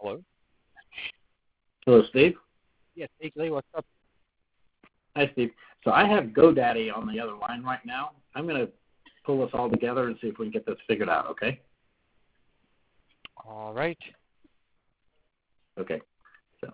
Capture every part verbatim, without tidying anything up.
Hello? Hello, Steve. Yes, hey Clay, what's up? Hi, Steve. So I have GoDaddy on the other line right now. I'm going to pull us all together and see if we can get this figured out, okay? All right. Okay. So.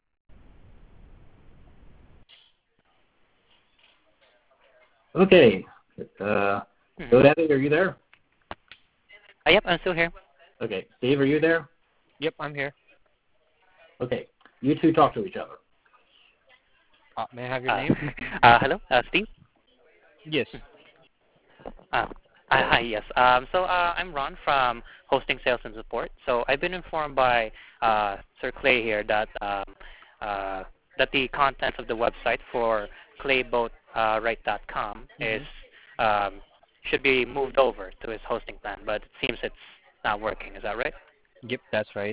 Okay. Uh, mm-hmm. GoDaddy, are you there? Uh, yep, I'm still here. Okay. Steve, are you there? Yep, I'm here. Okay. You two talk to each other. Uh, may I have your uh, name? Uh, hello, uh, Steve? Yes. Uh, uh, hi, yes. Um, so uh, I'm Ron from Hosting Sales and Support. So I've been informed by uh, Sir Clay here that um, uh, that the content of the website for clay boat write dot com mm-hmm. is um, should be moved over to his hosting plan, but it seems it's not working. Is that right? Yep, that's right.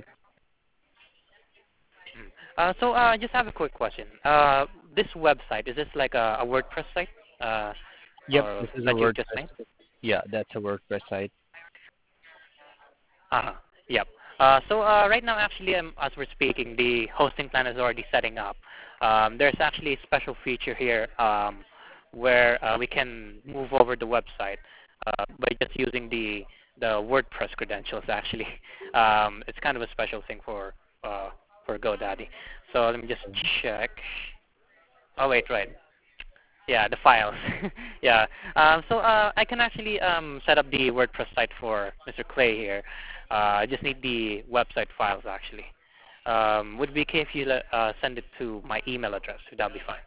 Uh, so uh, I just have a quick question. Uh, this website, is this like a, a WordPress site? Uh, yep, this is a WordPress. Just yeah, that's a WordPress site. Uh-huh. Yep. Uh, so uh, right now, actually, um, as we're speaking, the hosting plan is already setting up. Um, there's actually a special feature here um, where uh, we can move over the website uh, by just using the the WordPress credentials. Actually, um, it's kind of a special thing for uh, for GoDaddy. So let me just check. Oh wait, right. Yeah, the files. yeah. Um, so uh, I can actually um, set up the WordPress site for Mister Clay here. Uh, I just need the website files actually. Um, would it be okay if you uh, send it to my email address? Would that be fine?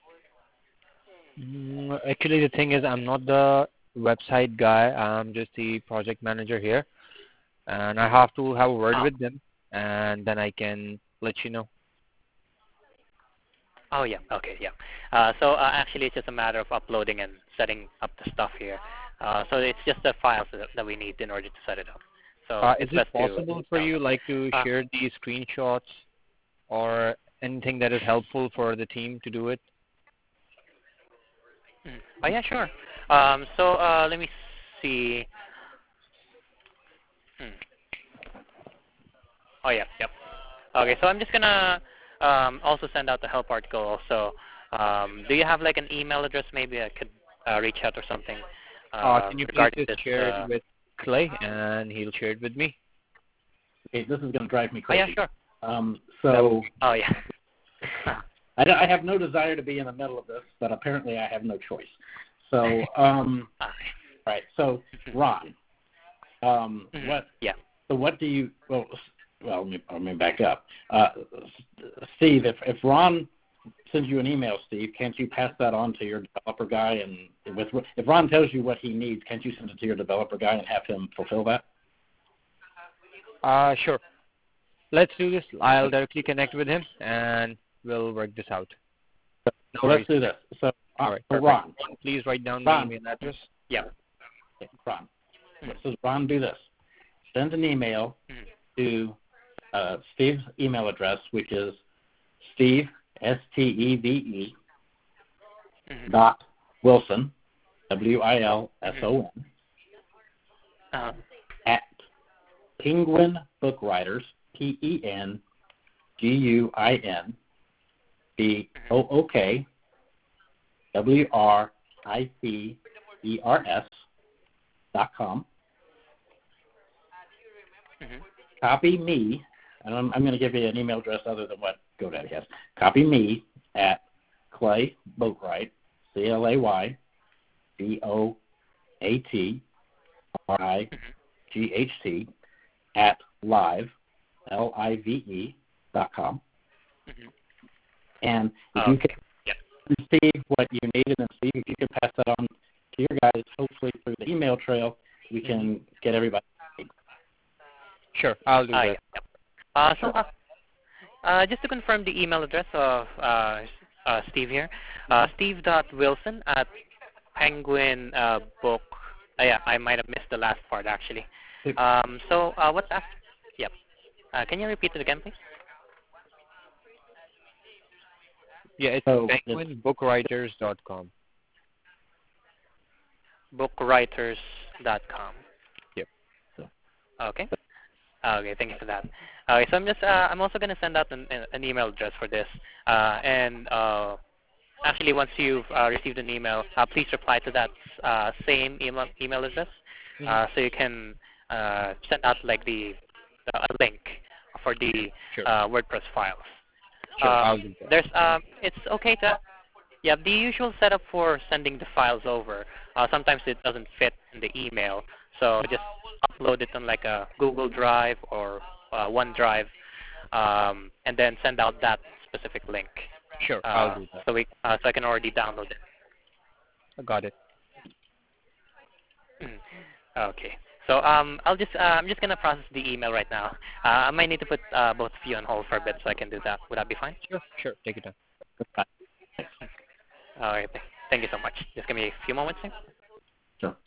Mm, actually, the thing is, I'm not the website guy. I'm just the project manager here, and I have to have a word oh. with them, and then I can let you know. Oh yeah, okay, yeah. Uh, so uh, actually, it's just a matter of uploading and setting up the stuff here. Uh, so it's just the files that, that we need in order to set it up. So uh, is it to, possible for you, like, to uh, share these screenshots or anything that is helpful for the team to do it? Oh yeah, sure. Um, so uh, let me see. Hmm. Oh yeah, yep. Okay, so I'm just gonna um, also send out the help article also. Um, do you have like an email address maybe I could uh, reach out or something? Uh, uh, can you please just this, share uh, it with Clay, and he'll share it with me? Okay, this is going to drive me crazy. Oh yeah, sure. Um, so. Oh yeah. I, I have no desire to be in the middle of this, but apparently I have no choice. So, um, right. So, Ron, um, mm-hmm. what? Yeah. So, what do you? Well, well, let me, let me back up. Uh, Steve, if if Ron sends you an email, Steve, can't you pass that on to your developer guy? And with if Ron tells you what he needs, can't you send it to your developer guy and have him fulfill that? Uh, sure. Let's do this. I'll directly connect with him, and we'll work this out. No so let's do this. So, uh, right, so Ron, please write down Ron, the email address. Yeah. Okay, Ron. Mm-hmm. So Ron, do this. Send an email mm-hmm. to uh, Steve's email address, which is Steve S T E V E mm-hmm. dot Wilson W I L S O N mm-hmm. uh-huh. at Penguin Book Writers P E N G U I N B O O K W R I T E R S dot com. Mm-hmm. Copy me, and I'm, I'm going to give you an email address other than what GoDaddy has. Copy me at Clay Boatwright, C L A Y B O A T R I G H T, at live, L I V E, dot com. Mm-hmm. And if oh, you can yep. receive what you need, and then Steve, if you can pass that on to your guys, hopefully through the email trail, we can mm-hmm. get everybody. Sure, I'll do uh, that. Yeah, yep. uh, so, uh, uh, just to confirm the email address of uh, uh, Steve here, uh, steve dot wilson at penguin uh, book. Uh, yeah, I might have missed the last part actually. Um, so, uh, what's after? Yep. Uh, can you repeat it again, please? Yeah, it's so penguin book writers dot com. book writers dot com. Yep. Okay. Okay, thank you for that. Okay, so I'm just uh, I'm also gonna send out an, an email address for this, uh, and uh, actually once you've uh, received an email, uh, please reply to that uh, same email email address, Mhm. uh, so you can uh, send out like the, the a link for the Sure. uh, WordPress files. Sure. Um, I'll do that. there's um, it's okay to yeah the usual setup for sending the files over. Uh, sometimes it doesn't fit in the email, so just upload it on like a Google Drive or uh, OneDrive, um, and then send out that specific link. Sure. I'll Uh, do that. so we uh, so I can already download it. I got it. Okay. So um, I'll just uh, I'm just gonna process the email right now. Uh, I might need to put uh, both of you on hold for a bit so I can do that. Would that be fine? Sure. Sure. Take it time. All right. Thank you so much. Just give me a few moments here. Sure.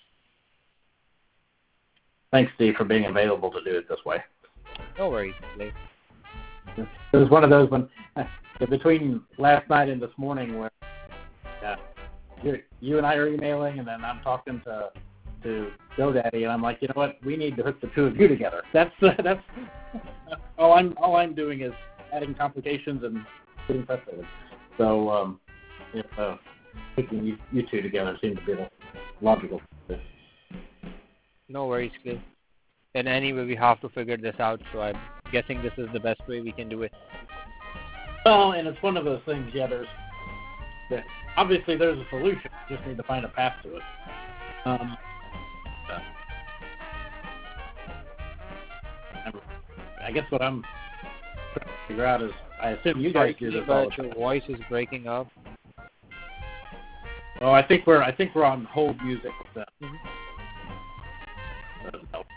Thanks, Steve, for being available to do it this way. No worries. Like, It was one of those when between last night and this morning where uh, you, you and I are emailing, and then I'm talking to to GoDaddy, and I'm like, you know what? We need to hook the two of you together. That's uh, that's all I'm all I'm doing is adding complications and getting frustrated. So um, if, uh, hooking you, you two together seems to be the logical. no worries, Clay. And anyway, we have to figure this out. So I'm guessing this is the best way we can do it. Well, and it's one of those things. Yeah, there's that obviously there's a solution. You just need to find a path to it. Um, I guess what I'm trying to figure out is, I assume you guys do Sorry, this all the but your time. voice is breaking up. Oh, I think we're I think we're on hold music with them. Mhm. Doesn't help.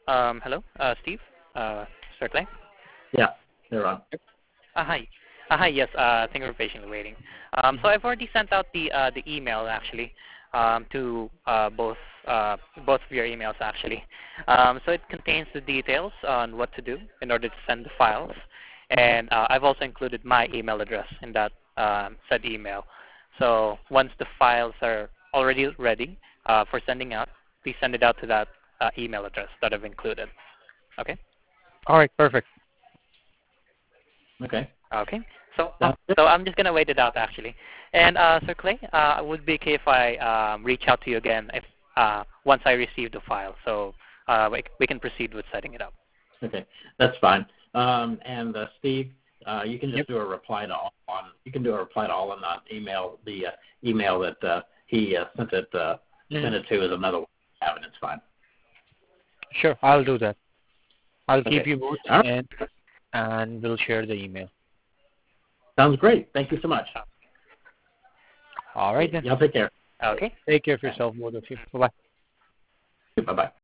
Um, hello, uh, Steve. Uh, Sir Clay. Yeah, they're on. Uh, hi. Uh, hi. Yes. Uh, thank you for patiently waiting. Um, so I've already sent out the uh, the email actually um, to uh, both uh, both of your emails actually. Um, so it contains the details on what to do in order to send the files, and uh, I've also included my email address in that um, said email. So once the files are already ready uh, for sending out, please send it out to that uh, email address that I've included. Okay. All right, perfect. Okay. Okay. So, uh, so I'm just gonna wait it out actually. And uh, Sir Clay, uh, would it be okay if I um, reach out to you again if uh, once I receive the file, so uh, we, we can proceed with setting it up. Okay, that's fine. Um, and uh, Steve, uh, you can just Yep. do a reply to all on. You can do a reply to all on that email. The uh, email that uh, he uh, sent it uh, Mhm. sent it to is another one. Have it. It's fine. Sure, I'll do that. I'll Okay. keep you both, All right. and and we'll share the email. Sounds great. Thank you so much. All right then. Y'all take care. Okay. Take care of yourself, both of you. Bye bye. Bye bye.